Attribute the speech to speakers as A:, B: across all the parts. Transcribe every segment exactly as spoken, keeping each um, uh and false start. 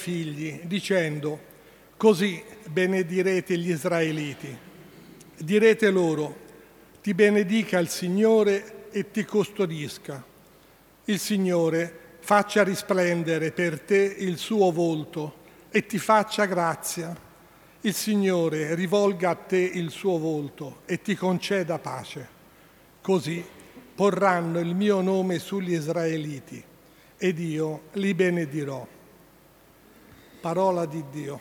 A: figli, dicendo: così benedirete gli israeliti. Direte loro: ti benedica il Signore e ti custodisca. Il Signore faccia risplendere per te il suo volto e ti faccia grazia. Il Signore rivolga a te il suo volto e ti conceda pace. Così porranno il mio nome sugli israeliti ed io li benedirò. Parola di Dio.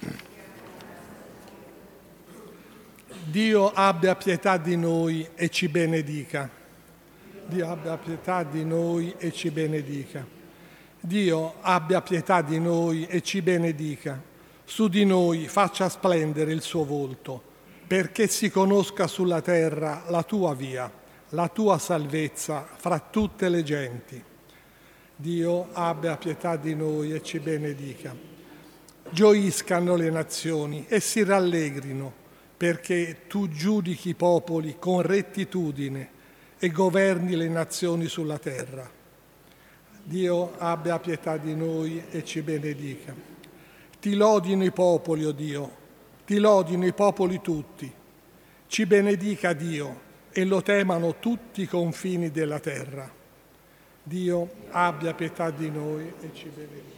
A: Dio abbia pietà di noi e ci benedica. Dio abbia pietà di noi e ci benedica. Dio abbia pietà di noi e ci benedica. Su di noi faccia splendere il suo volto, perché si conosca sulla terra la tua via, la tua salvezza fra tutte le genti. Dio abbia pietà di noi e ci benedica. Gioiscano le nazioni e si rallegrino, perché tu giudichi i popoli con rettitudine e governi le nazioni sulla terra. Dio abbia pietà di noi e ci benedica. Ti lodino i popoli, o oh Dio, ti lodino i popoli tutti. Ci benedica Dio e lo temano tutti i confini della terra. Dio abbia pietà di noi e ci benedica.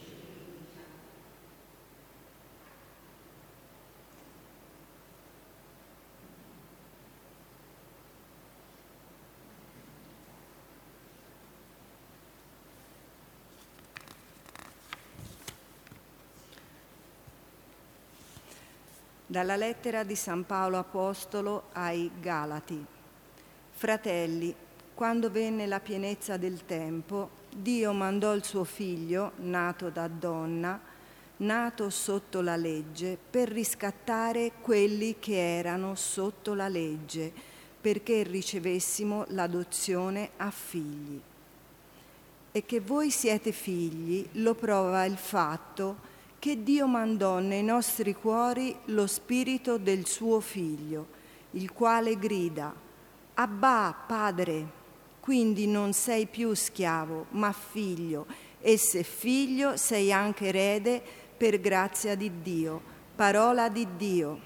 B: Dalla lettera di San Paolo Apostolo ai Galati. Fratelli, quando venne la pienezza del tempo, Dio mandò il suo figlio, nato da donna, nato sotto la legge, per riscattare quelli che erano sotto la legge, perché ricevessimo l'adozione a figli. E che voi siete figli lo prova il fatto che Dio mandò nei nostri cuori lo spirito del suo Figlio, il quale grida: Abbà, Padre! Quindi non sei più schiavo, ma figlio, e se figlio sei anche erede per grazia di Dio. Parola di Dio.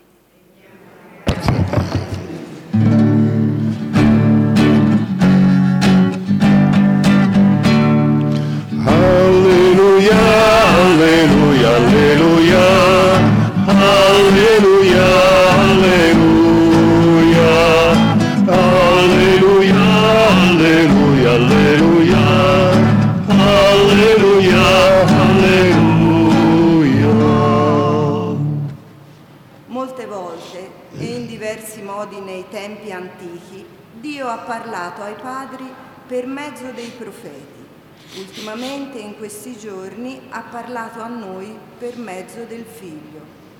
C: Alleluia, alleluia, alleluia, alleluia, alleluia, alleluia, alleluia, alleluia, alleluia.
B: Molte volte e in diversi modi nei tempi antichi, Dio ha parlato ai padri per mezzo dei profeti. Ultimamente, in questi giorni, ha parlato a noi per mezzo del Figlio.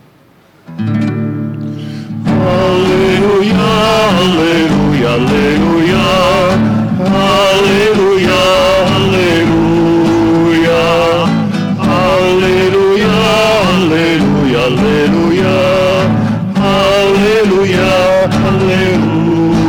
C: Alleluia, alleluia, alleluia, alleluia, alleluia, alleluia, alleluia, alleluia, alleluia, alleluia.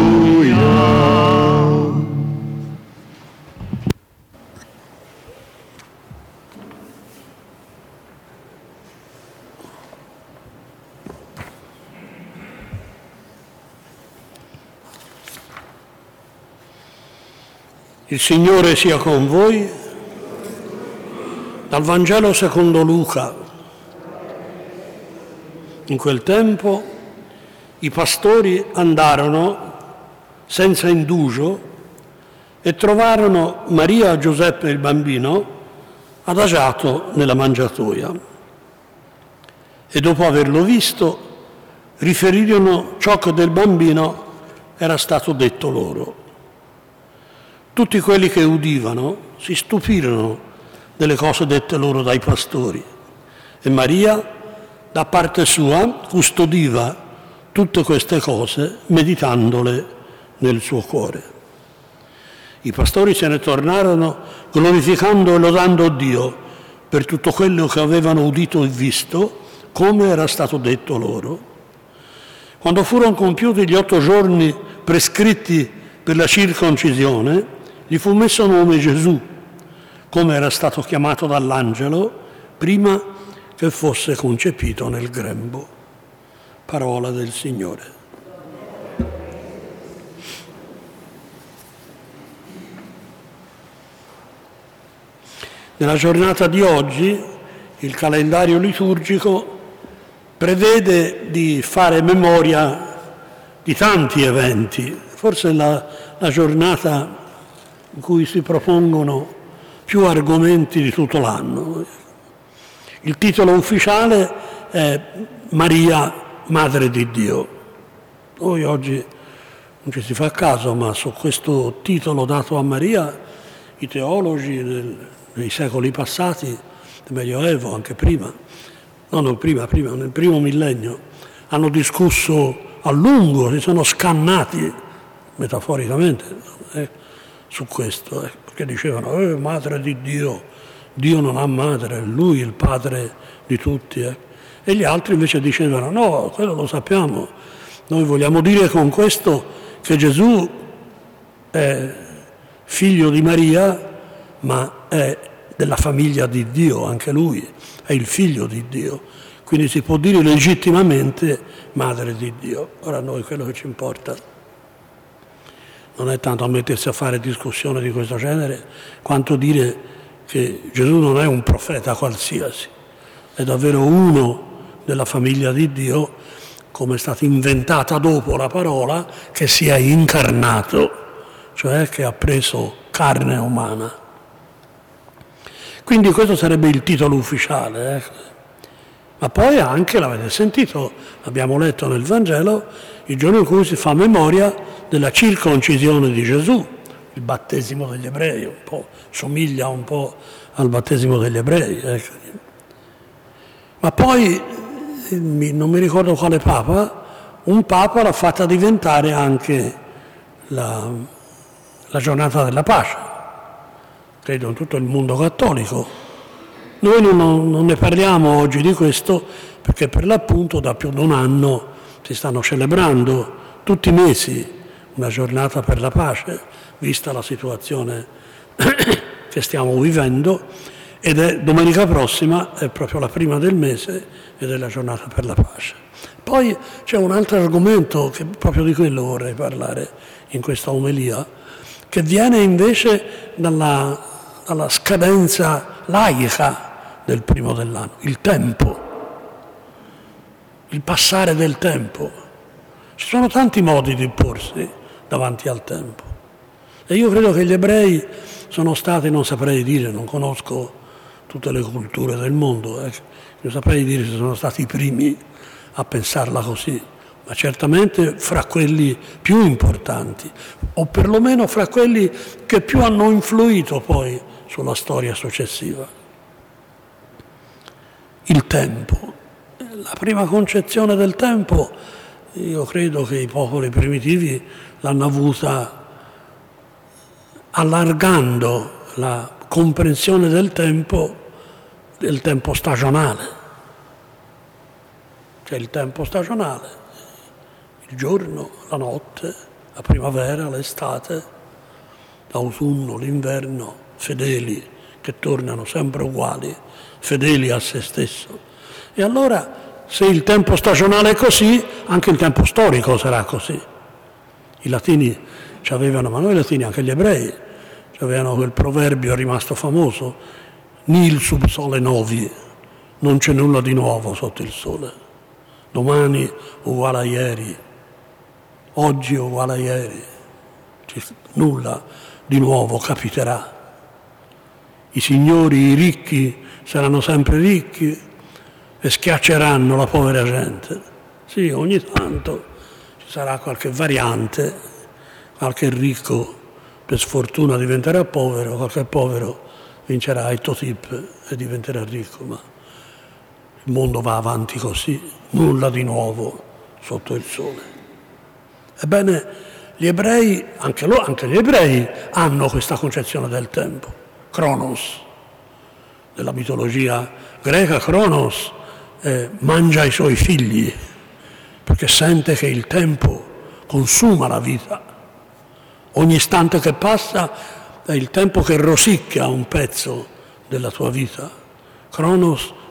D: Il Signore sia con voi. Dal Vangelo secondo Luca. In quel tempo i pastori andarono senza indugio e trovarono Maria, Giuseppe e il bambino adagiato nella mangiatoia. E dopo averlo visto, riferirono ciò che del bambino era stato detto loro. Tutti quelli che udivano si stupirono delle cose dette loro dai pastori, e Maria, da parte sua, custodiva tutte queste cose, meditandole nel suo cuore. I pastori se ne tornarono glorificando e lodando Dio per tutto quello che avevano udito e visto, come era stato detto loro. Quando furono compiuti gli otto giorni prescritti per la circoncisione, gli fu messo nome Gesù, come era stato chiamato dall'angelo, prima che fosse concepito nel grembo. Parola del Signore. Nella giornata di oggi il calendario liturgico prevede di fare memoria di tanti eventi, forse la, la giornata in cui si propongono più argomenti di tutto l'anno. Il titolo ufficiale è Maria, Madre di Dio. Noi oggi non ci si fa caso, ma su questo titolo dato a Maria i teologi del, nei secoli passati, del Medioevo, anche prima, no, non prima, prima, nel primo millennio, hanno discusso a lungo, si sono scannati, metaforicamente, eh, su questo, eh, perché dicevano, eh, Madre di Dio, Dio non ha madre, Lui è il Padre di tutti. Eh. E gli altri invece dicevano, no, quello lo sappiamo, noi vogliamo dire con questo che Gesù è figlio di Maria, ma è della famiglia di Dio, anche lui è il figlio di Dio, quindi si può dire legittimamente madre di Dio. Ora a noi quello che ci importa non è tanto a mettersi a fare discussioni di questo genere, quanto dire che Gesù non è un profeta qualsiasi, è davvero uno della famiglia di Dio, come è stata inventata dopo la parola, che si è incarnato, cioè che ha preso carne umana. Quindi questo sarebbe il titolo ufficiale. Eh? Ma poi anche, l'avete sentito, abbiamo letto nel Vangelo, il giorno in cui si fa memoria della circoncisione di Gesù, il battesimo degli ebrei, un po' somiglia un po' al battesimo degli ebrei. Eh? Ma poi, non mi ricordo quale Papa, un Papa l'ha fatta diventare anche la, la giornata della pace. Credo in tutto il mondo cattolico. Noi non, non ne parliamo oggi di questo perché per l'appunto da più di un anno si stanno celebrando tutti i mesi una giornata per la pace, vista la situazione che stiamo vivendo, ed è domenica prossima, è proprio la prima del mese ed è la giornata per la pace. Poi c'è un altro argomento, che proprio di quello vorrei parlare in questa omelia, che viene invece dalla, dalla scadenza laica del primo dell'anno, il tempo, il passare del tempo. Ci sono tanti modi di porsi davanti al tempo e io credo che gli ebrei sono stati, non saprei dire, non conosco tutte le culture del mondo, eh, non saprei dire se sono stati i primi a pensarla così, ma certamente fra quelli più importanti, o perlomeno fra quelli che più hanno influito poi sulla storia successiva. Il tempo. La prima concezione del tempo, io credo che i popoli primitivi l'hanno avuta allargando la comprensione del tempo, del tempo stagionale. C'è il tempo stagionale, il giorno, la notte, la primavera, l'estate, l'autunno, l'inverno, fedeli che tornano sempre uguali, fedeli a se stesso. E allora, se il tempo stagionale è così, anche il tempo storico sarà così. I latini ci avevano, ma noi latini, anche gli ebrei, ci avevano quel proverbio rimasto famoso, nil sub sole novi, non c'è nulla di nuovo sotto il sole. Domani uguale a ieri, oggi uguale a ieri, nulla di nuovo capiterà. I signori, i ricchi, saranno sempre ricchi e schiacceranno la povera gente. Sì, ogni tanto ci sarà qualche variante, qualche ricco per sfortuna diventerà povero, qualche povero vincerà il totip e diventerà ricco, ma il mondo va avanti così, nulla di nuovo sotto il sole. Ebbene, gli ebrei, anche, loro, anche gli ebrei hanno questa concezione del tempo, Cronos, della mitologia greca. Cronos eh, mangia i suoi figli perché sente che il tempo consuma la vita. Ogni istante che passa è il tempo che rosicchia un pezzo della tua vita. Cronos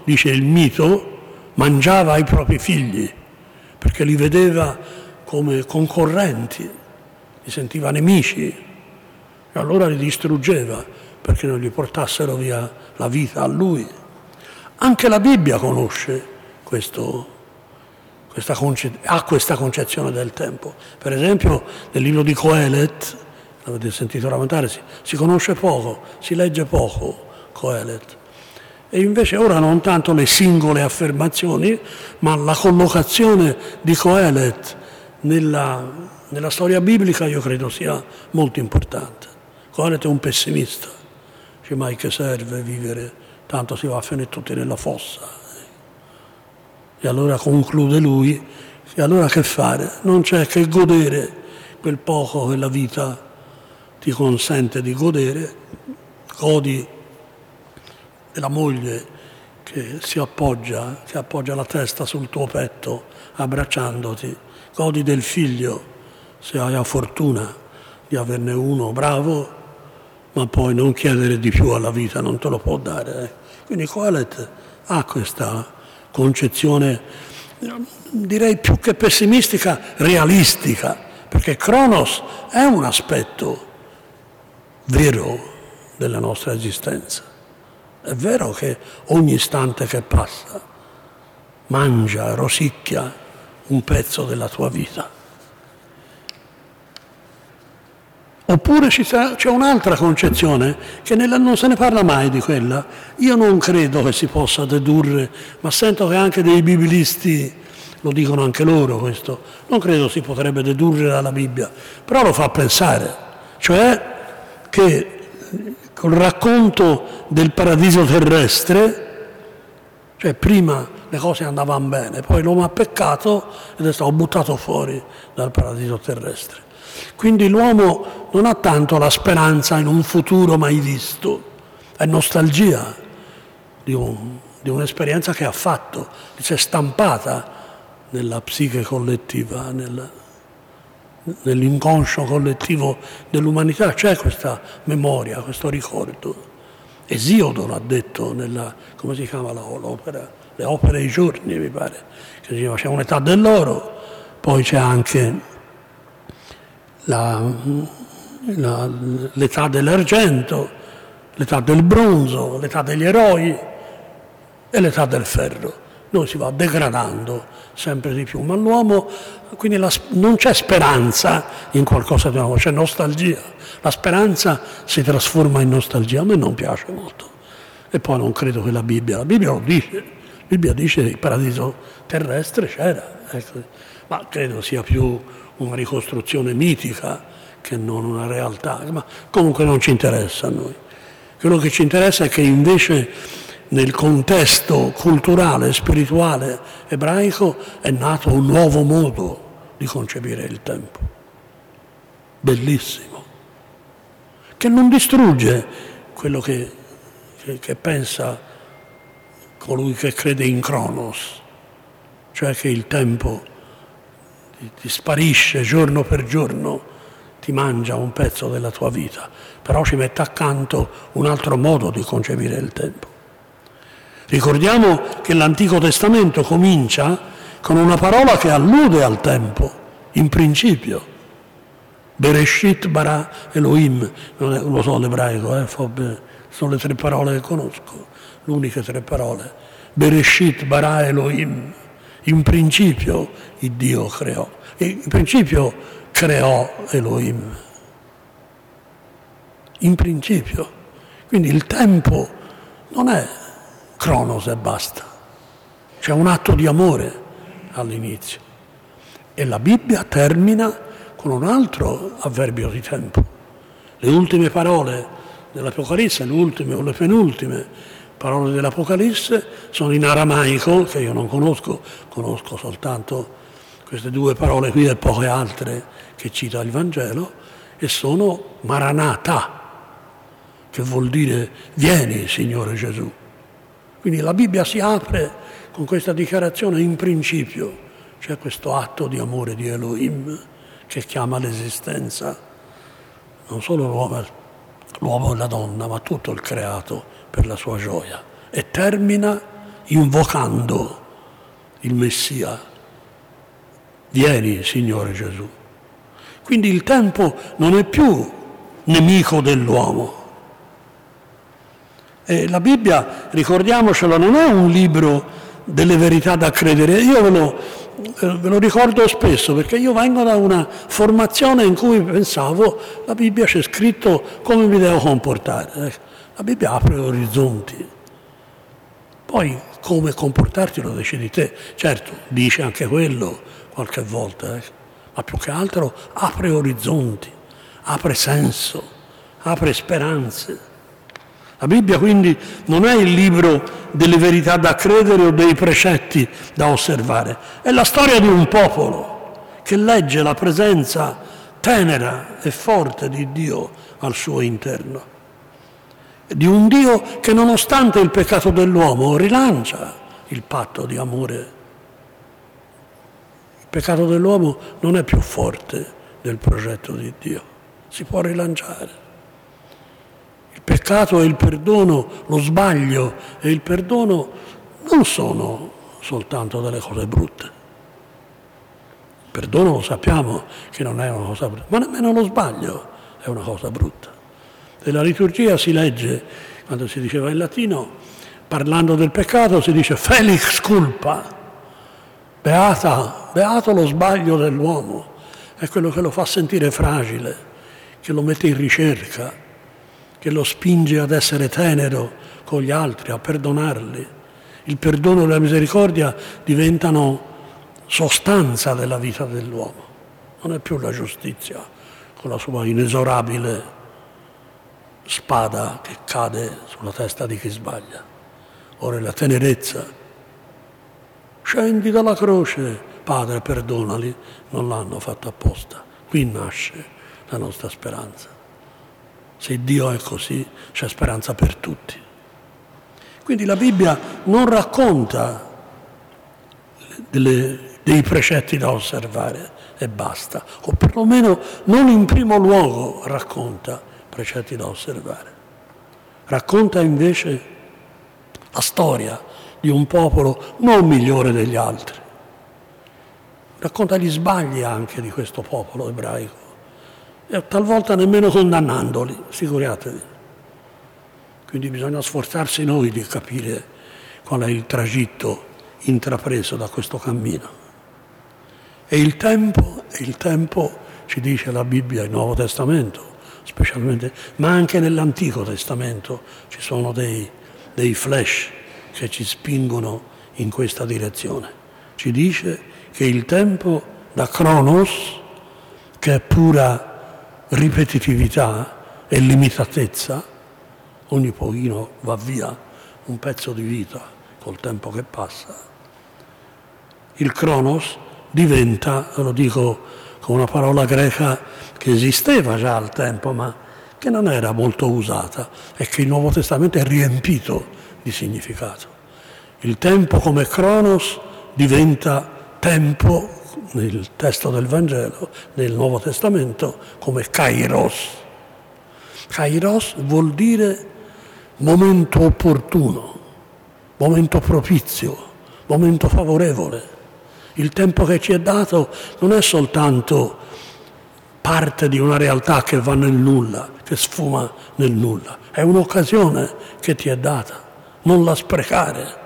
D: dice il mito, mangiava i propri figli, perché li vedeva come concorrenti, li sentiva nemici, e allora li distruggeva perché non gli portassero via la vita a lui. Anche la Bibbia conosce questo, questa conce- ha questa concezione del tempo. Per esempio nel libro di Coelet, l'avete sentito lamentare, si, si conosce poco, si legge poco Coelet. E invece ora non tanto le singole affermazioni, ma la collocazione di Coelet nella, nella storia biblica io credo sia molto importante. Coelet è un pessimista, dice mai che serve vivere, tanto si va a finire tutti nella fossa. E allora conclude lui, e allora che fare? Non c'è che godere quel poco che la vita ti consente di godere, godi della moglie che si appoggia, che appoggia la testa sul tuo petto abbracciandoti, godi del figlio se hai la fortuna di averne uno bravo, ma poi non chiedere di più alla vita, non te lo può dare. Eh. Quindi Coelet ha questa concezione, direi più che pessimistica, realistica, perché Cronos è un aspetto vero della nostra esistenza. È vero che ogni istante che passa mangia, rosicchia un pezzo della tua vita. Oppure c'è un'altra concezione, che nella, non se ne parla mai di quella. Io non credo che si possa dedurre, ma sento che anche dei biblisti lo dicono anche loro questo, non credo si potrebbe dedurre dalla Bibbia, però lo fa pensare, cioè che col racconto del paradiso terrestre, cioè prima le cose andavano bene, poi l'uomo ha peccato ed è stato buttato fuori dal paradiso terrestre. Quindi l'uomo non ha tanto la speranza in un futuro mai visto, è nostalgia di, un, di un'esperienza che ha fatto, che si è stampata nella psiche collettiva, nel, nell'inconscio collettivo dell'umanità. C'è questa memoria, questo ricordo. Esiodo l'ha detto nella, come si chiama l'opera? Le opere ai giorni, mi pare, che diceva c'è un'età dell'oro, poi c'è anche La, la, l'età dell'argento, l'età del bronzo, l'età degli eroi e l'età del ferro. Noi si va degradando sempre di più, ma l'uomo, quindi la, non c'è speranza in qualcosa di nuovo, c'è nostalgia. La speranza si trasforma in nostalgia, a me non piace molto. E poi non credo che la Bibbia, la Bibbia lo dice, la Bibbia dice che il paradiso terrestre c'era, ecco. Ma credo sia più una ricostruzione mitica che non una realtà, ma comunque non ci interessa a noi. Quello che ci interessa è che invece nel contesto culturale e spirituale ebraico è nato un nuovo modo di concepire il tempo, bellissimo, che non distrugge quello che, che, che pensa colui che crede in Cronos, cioè che il tempo ti sparisce giorno per giorno, ti mangia un pezzo della tua vita, però ci mette accanto un altro modo di concepire il tempo. Ricordiamo che l'Antico Testamento comincia con una parola che allude al tempo, in principio. Bereshit bara Elohim, non, è, non lo so l'ebraico, eh, sono le tre parole che conosco, le uniche tre parole. Bereshit bara Elohim. In principio il Dio creò, e in principio creò Elohim. In principio. Quindi il tempo non è Cronos e basta. C'è un atto di amore all'inizio. E la Bibbia termina con un altro avverbio di tempo. Le ultime parole dell'Apocalisse, le ultime o le penultime parole dell'Apocalisse sono in aramaico, che io non conosco, conosco soltanto queste due parole qui e poche altre che cita il Vangelo, e sono Maranatha, che vuol dire vieni Signore Gesù. Quindi la Bibbia si apre con questa dichiarazione in principio, c'è questo atto di amore di Elohim che chiama l'esistenza non solo l'uomo, l'uomo e la donna, ma tutto il creato per la sua gioia, e termina invocando il Messia. Vieni, Signore Gesù. Quindi il tempo non è più nemico dell'uomo. E la Bibbia, ricordiamocelo, non è un libro delle verità da credere. Io ve lo, ve lo ricordo spesso, perché io vengo da una formazione in cui pensavo la Bibbia c'è scritto come mi devo comportare. La Bibbia apre orizzonti. Poi come comportarti lo decidi te. Certo, dice anche quello qualche volta, eh. ma più che altro apre orizzonti, apre senso, apre speranze. La Bibbia quindi non è il libro delle verità da credere o dei precetti da osservare, è la storia di un popolo che legge la presenza tenera e forte di Dio al suo interno, di un Dio che nonostante il peccato dell'uomo rilancia il patto di amore. Il peccato dell'uomo non è più forte del progetto di Dio, si può rilanciare. Il peccato e il perdono, lo sbaglio e il perdono non sono soltanto delle cose brutte. Il perdono lo sappiamo che non è una cosa brutta, ma nemmeno lo sbaglio è una cosa brutta. Nella liturgia si legge, quando si diceva in latino, parlando del peccato si dice felix culpa, beata, beato lo sbaglio dell'uomo, è quello che lo fa sentire fragile, che lo mette in ricerca, che lo spinge ad essere tenero con gli altri, a perdonarli. Il perdono e la misericordia diventano sostanza della vita dell'uomo, non è più la giustizia con la sua inesorabile spada che cade sulla testa di chi sbaglia. Ora è la tenerezza. Scendi dalla croce, Padre, perdonali, non l'hanno fatto apposta. Qui nasce la nostra speranza. Se Dio è così, c'è speranza per tutti. Quindi la Bibbia non racconta delle, dei precetti da osservare e basta, o perlomeno non in primo luogo racconta precetti da osservare. Racconta invece la storia di un popolo non migliore degli altri. Racconta gli sbagli anche di questo popolo ebraico e talvolta nemmeno condannandoli, figuratevi. Quindi bisogna sforzarsi noi di capire qual è il tragitto intrapreso da questo cammino. E il tempo, e il tempo ci dice la Bibbia, il Nuovo Testamento, specialmente, ma anche nell'Antico Testamento ci sono dei, dei flash che ci spingono in questa direzione. Ci dice che il tempo da Cronos, che è pura ripetitività e limitatezza, ogni pochino va via un pezzo di vita col tempo che passa, il Cronos diventa, lo dico con una parola greca che esisteva già al tempo ma che non era molto usata e che il Nuovo Testamento è riempito di significato. Il tempo come Cronos diventa tempo nel testo del Vangelo, nel Nuovo Testamento, come Kairos. Kairos vuol dire momento opportuno, momento propizio, momento favorevole. Il tempo che ci è dato non è soltanto parte di una realtà che va nel nulla, che sfuma nel nulla, è un'occasione che ti è data, non la sprecare.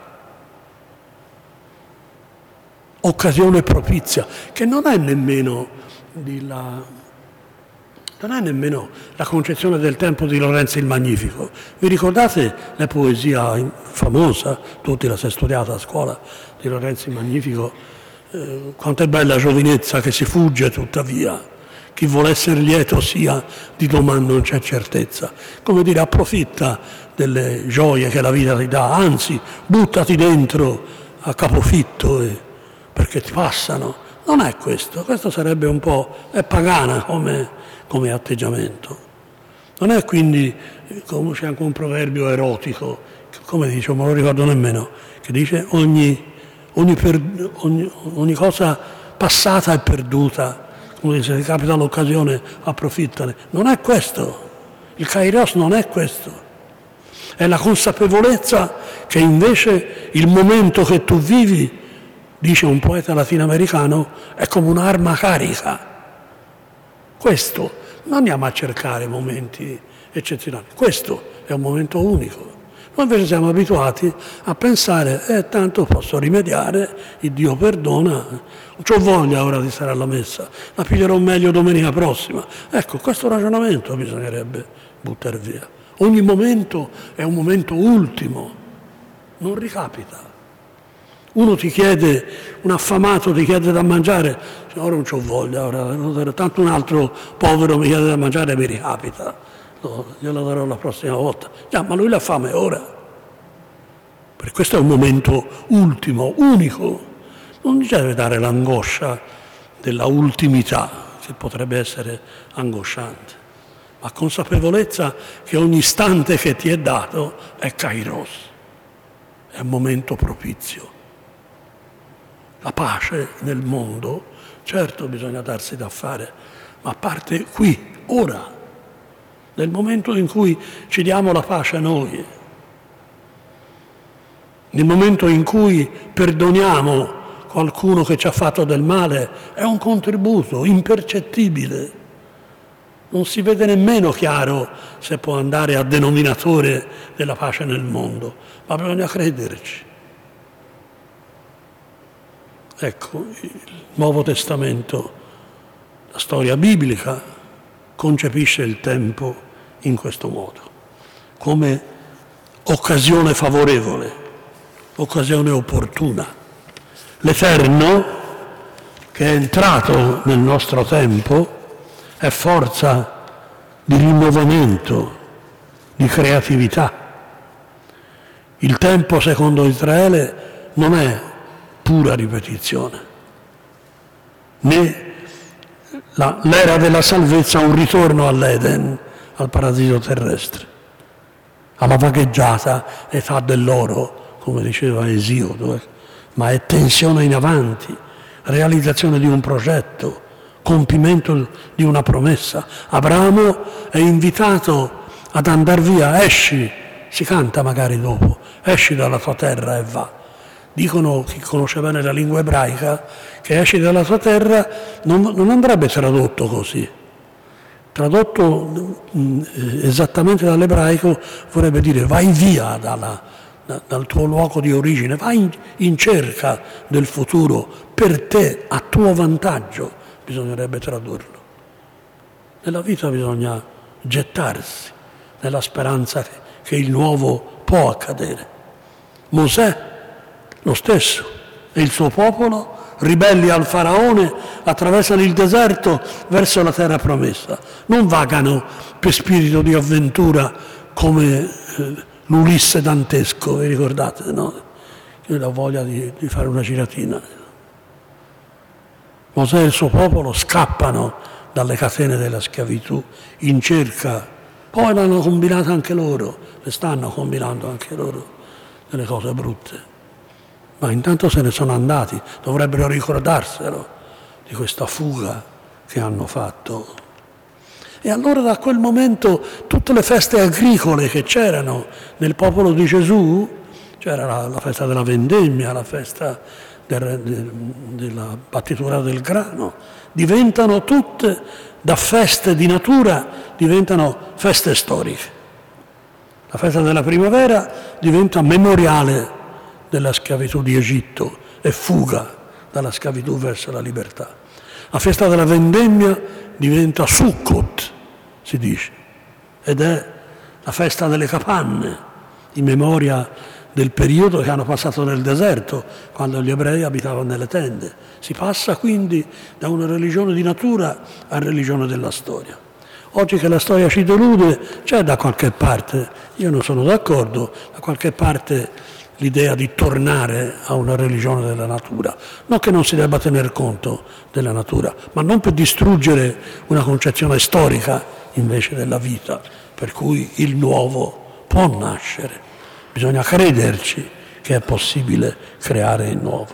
D: Occasione propizia, che non è nemmeno di la, non è nemmeno la concezione del tempo di Lorenzo il Magnifico. Vi ricordate la poesia famosa, tutti la si è studiata a scuola, di Lorenzo il Magnifico? Eh, quanto è bella giovinezza che si fugge tuttavia, chi vuole essere lieto sia, di domani non c'è certezza. Come dire, approfitta delle gioie che la vita ti dà, anzi buttati dentro a capofitto e perché ti passano. Non è questo, questo sarebbe un po', è pagana come, come atteggiamento. Non è quindi, come c'è anche un proverbio erotico, come dice, non me lo ricordo nemmeno, che dice ogni, ogni, per, ogni, ogni cosa passata è perduta, come se ti capita l'occasione approfittane. Non è questo, il Kairos non è questo. È la consapevolezza che invece il momento che tu vivi, dice un poeta latinoamericano, è come un'arma carica. Questo, non andiamo a cercare momenti eccezionali, questo è un momento unico. Noi invece siamo abituati a pensare, eh, tanto posso rimediare, il Dio perdona, non c'ho voglia ora di stare alla messa, la piglierò meglio domenica prossima. Ecco, questo ragionamento bisognerebbe buttare via. Ogni momento è un momento ultimo, non ricapita. Uno ti chiede, un affamato ti chiede da mangiare, ora non c'ho voglia, ora, tanto un altro povero mi chiede da mangiare e mi ricapita. No, glielo darò la prossima volta. Già, ma lui la fame ora. Per questo è un momento ultimo, unico. Non ci deve dare l'angoscia della ultimità, che potrebbe essere angosciante, ma consapevolezza che ogni istante che ti è dato è kairos, è un momento propizio. La pace nel mondo, certo bisogna darsi da fare, ma parte qui, ora. Nel momento in cui ci diamo la pace a noi, nel momento in cui perdoniamo qualcuno che ci ha fatto del male, è un contributo impercettibile. Non si vede nemmeno chiaro se può andare a denominatore della pace nel mondo, ma bisogna crederci. Ecco, il Nuovo Testamento, la storia biblica, concepisce il tempo in questo modo, come occasione favorevole, occasione opportuna. L'Eterno, che è entrato nel nostro tempo, è forza di rinnovamento, di creatività. Il tempo, secondo Israele, non è pura ripetizione, né la, l'era della salvezza un ritorno all'Eden, al paradiso terrestre, alla vagheggiata età dell'oro, come diceva Esiodo, ma è tensione in avanti, realizzazione di un progetto, compimento di una promessa. Abramo è invitato ad andare via, esci, si canta magari dopo, esci dalla tua terra e va. Dicono, chi conosce bene la lingua ebraica, che esci dalla tua terra non, non andrebbe tradotto così. Tradotto esattamente dall'ebraico vorrebbe dire vai via dalla, da, dal tuo luogo di origine, vai in, in cerca del futuro per te, a tuo vantaggio, bisognerebbe tradurlo. Nella vita bisogna gettarsi nella speranza che, che il nuovo può accadere. Mosè lo stesso e il suo popolo, ribelli al faraone, attraversano il deserto verso la terra promessa. Non vagano per spirito di avventura come eh, l'Ulisse dantesco, vi ricordate, no? Io ho voglia di, di fare una giratina. Mosè e il suo popolo scappano dalle catene della schiavitù in cerca, poi l'hanno combinata anche loro, le stanno combinando anche loro delle cose brutte. Ma intanto se ne sono andati, dovrebbero ricordarselo di questa fuga che hanno fatto. E allora da quel momento tutte le feste agricole che c'erano nel popolo di Gesù, c'era la, la festa della vendemmia, la festa del, de, della battitura del grano, diventano tutte, da feste di natura, diventano feste storiche. La festa della primavera diventa memoriale della schiavitù di Egitto e fuga dalla schiavitù verso la libertà. La festa della vendemmia diventa Sukkot, si dice, ed è la festa delle capanne, in memoria del periodo che hanno passato nel deserto, quando gli ebrei abitavano nelle tende. Si passa quindi da una religione di natura a religione della storia. Oggi che la storia ci delude, c'è da qualche parte, io non sono d'accordo, da qualche parte l'idea di tornare a una religione della natura, non che non si debba tener conto della natura, ma non per distruggere una concezione storica invece della vita, per cui il nuovo può nascere, bisogna crederci che è possibile creare il nuovo.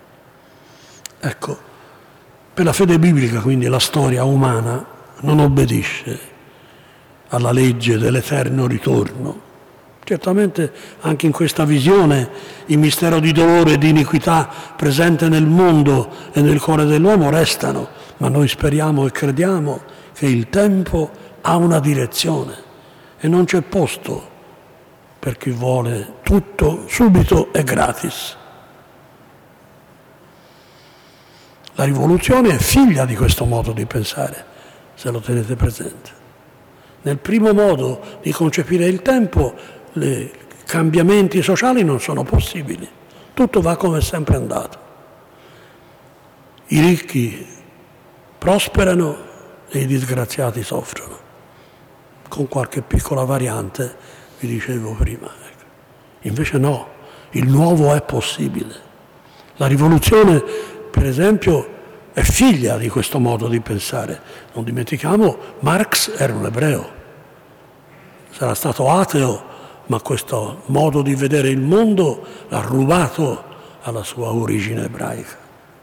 D: Ecco, per la fede biblica quindi la storia umana non obbedisce alla legge dell'eterno ritorno, Certamente anche in questa visione il mistero di dolore e di iniquità presente nel mondo e nel cuore dell'uomo restano, ma noi speriamo e crediamo che il tempo ha una direzione e non c'è posto per chi vuole tutto subito e gratis. La rivoluzione è figlia di questo modo di pensare, se lo tenete presente. Nel primo modo di concepire il tempo, i cambiamenti sociali non sono possibili, tutto va come è sempre andato. I ricchi prosperano e i disgraziati soffrono, con qualche piccola variante, vi dicevo prima. Invece no, il nuovo è possibile. La rivoluzione, per esempio, è figlia di questo modo di pensare. Non dimentichiamo, Marx era un ebreo, sarà stato ateo, ma questo modo di vedere il mondo l'ha rubato alla sua origine ebraica.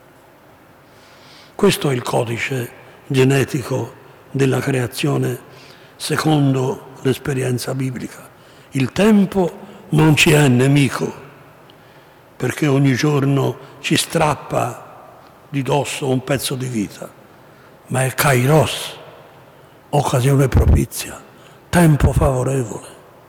D: Questo è il codice genetico della creazione secondo l'esperienza biblica. Il tempo non ci è nemico, perché ogni giorno ci strappa di dosso un pezzo di vita, ma è kairos, occasione propizia, tempo favorevole.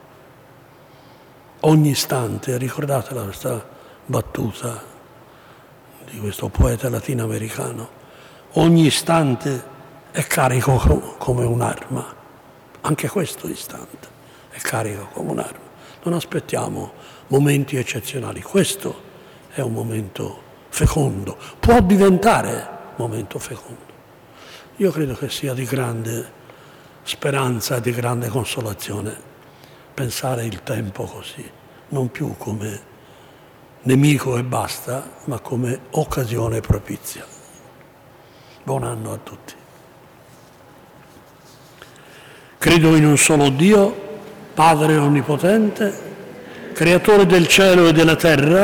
D: Ogni istante, ricordate questa battuta di questo poeta latinoamericano, ogni istante è carico come un'arma, anche questo istante è carico come un'arma. Non aspettiamo momenti eccezionali, questo è un momento fecondo, può diventare momento fecondo. Io credo che sia di grande speranza e di grande consolazione pensare il tempo così, non più come nemico e basta, ma come occasione propizia. Buon anno a tutti. Credo in un solo Dio, Padre Onnipotente, Creatore del cielo e della terra,